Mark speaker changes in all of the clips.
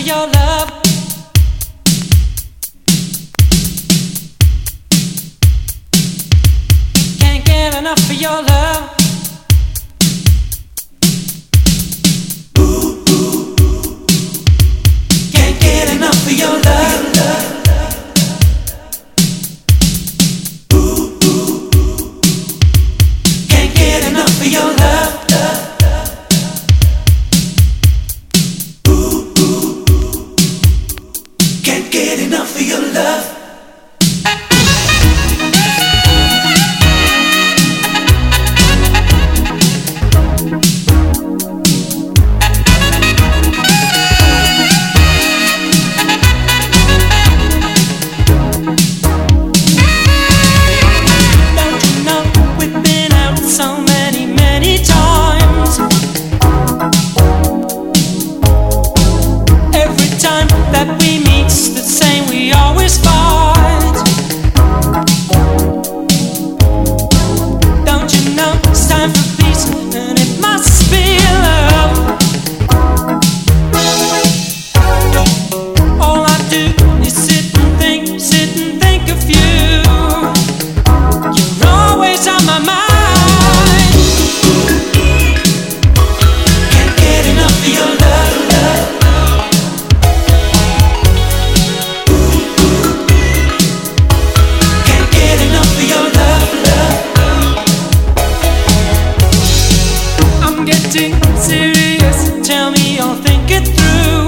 Speaker 1: your love. Can't get enough of your love. Can't get enough of your love. Can't get enough of your love. Can't get enough of your love. Don't you know we've been out so many, many times? Every time that we meet's the same, we always fight. Don't you know it's time for peace, and it must be love. All I do is sit and think of you. You're always on my mind. Can't get enough of your love. Can't get enough of your love. I'm getting serious. Tell me you'll think it through.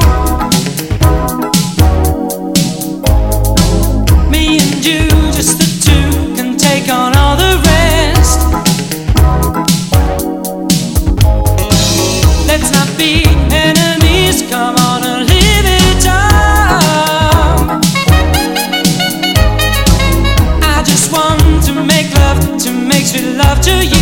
Speaker 1: Me and you, just the two, can take on all the rest. Let's not be enemies. Come on and live it up. I just want to make love, to make sweet love to you.